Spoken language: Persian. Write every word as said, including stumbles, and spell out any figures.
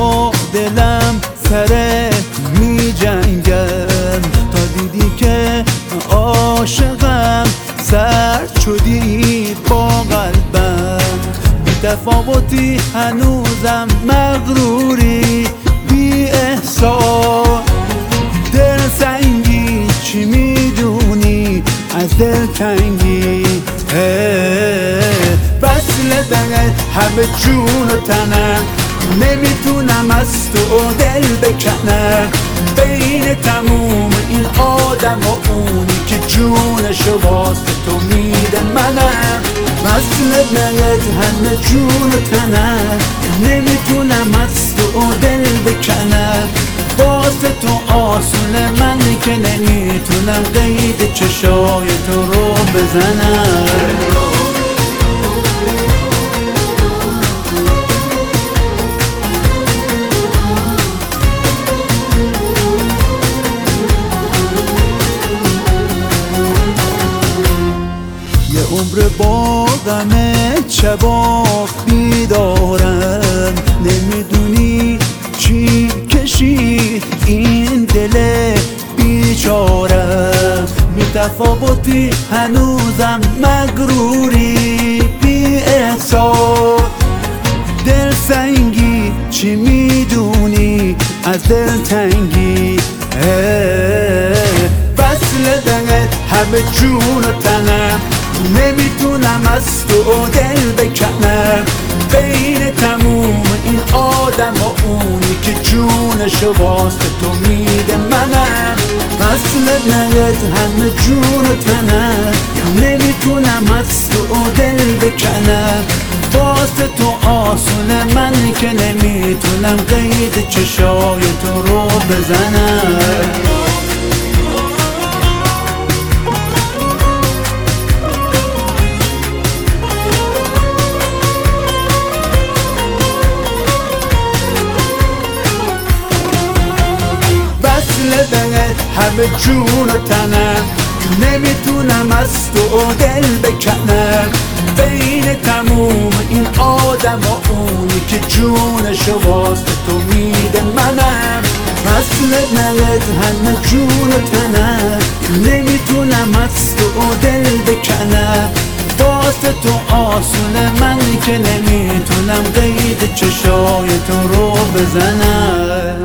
با دلم سره می جنگم، تا دیدی که عاشقم سرد شدی با قلبم. بی تفاوتی هنوزم مغروری بی احساس، دل سنگی چی میدونی از دل تنگی؟ وصل دل همه جون و تنم، نمیتونم از تو دل بکنم. بین تموم این آدم و اونی که جونشو واسه تو میده منم. وصل دلت همه جون و تنم، نمیتونم از تو دل بکنم. واسه تو آسونه من که نمیتونم قید چشای تو رو بزنم. یه عمر با غم شبا بیدارم، نمیدونی چی کشید این دل بیچارم. بی تفاوتی هنوزم مغروری بی احساس، دل سنگی چی میدونی از دل تنگی؟ وصل دلت همه جون و تنم، نمیتونم از تو دل بکنم. بین تموم این آدم و اونی که جونشو واسه تو میده منم. وصل دلت همه جون و تنم، نمیتونم از تو دل بکنم. واسه تو آسونه من که نمیتونم قید چشای تو رو بزنم. دلت همه جون و تنم، نمیتونم از تو دل بکنم. بین تموم این آدم و اونی که جونشو واسه تو میده منم. وصل دلت همه جون و تنم، نمیتونم از تو دل بکنم. واسه تو آسونه من که نمیتونم قید چشای تو رو بزنم.